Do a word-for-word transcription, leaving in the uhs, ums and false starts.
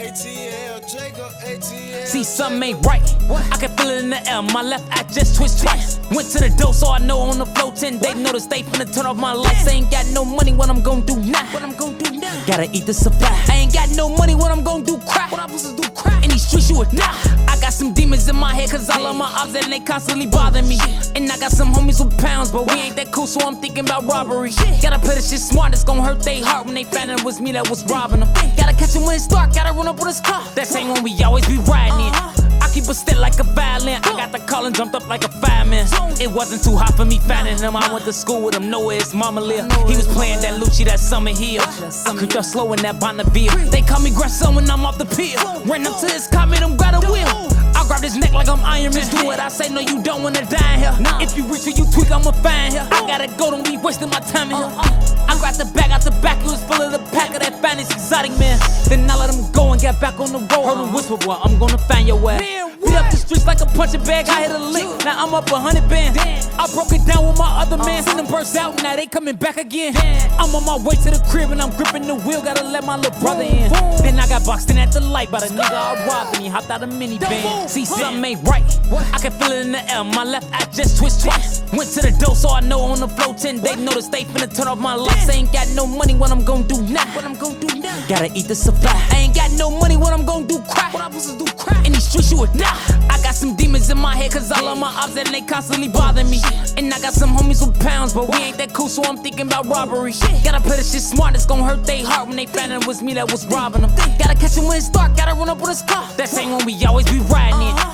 A T L, Jacob A T L. See, something ain't right. I can feel it in the air. My left eye just twitched twice. Went to the door, so I know on the floor ten. They notice they finna turn off my lights. I ain't got no money, what I'm gon' do now? What I'm gon' do now? Gotta eat the supply. I ain't got no money, what I'm gon' do? Crack. What I'm supposed to do? Crack. In these streets, you would die. I got some demons in my head, cause all of my ops and they constantly bother me. And I got some homies with pounds, but we ain't that cool, so I'm thinking about robbery. Gotta play this shit smart, it's gon' hurt they heart when they find it was me that was robbing them. Gotta catch him when it's dark, gotta run up with his car. That same one we always be riding in. I keep a stick like a violin. I got the call and jumped up like a fireman. It wasn't too hot for me finding him. I went to school with him, know where his mama lived. He was playing that Lucci, that Summer Hill. I creeped up slow in that Bonneville. They call me grandson when I'm off the pill. Ran up to his car, made him grab a wheel. I grab his neck like I'm Iron Man. Do what I say, no, you don't wanna die here. If you reach or you tweak, I'ma find here. I gotta go, don't be wasting my time in here. I grabbed the bag out the back, it was full of the pack of that finest exotic man. Then I let him go and get back on the road. Heard him whisper, boy, I'm gonna find your ass. Beat up the streets like a punching bag, I hit a lick. Now I'm up a hundred bands. I broke it down with my other man. Seen them burst out, now they coming back again. I'm on my way to the crib and I'm gripping the wheel. Gotta let my little brother in. Then I got boxed in at the light by the nigga I robbed and he hopped out a minivan. See, something ain't right. I can feel it in the air. My left eye just twitched twice. Went to the door, so I know on the floor ten. They notice they finna turn off my lights. I ain't got no money, what I'm gon' do now? What I'm gon' do now? Gotta eat the supply. I ain't got no money, what I'm gon' do? Crack. What I'm supposed to do? Crack. In these streets, you would die. I got some demons in my head, cause all of my ops and they constantly bother me. And I got some homies with pounds, but we ain't that cool, so I'm thinking about robbery. Gotta play this shit smart, it's gon' hurt they heart when they find it was me that was robbing them. Gotta catch him when it's dark, gotta run up with his car. That same one we always be riding in.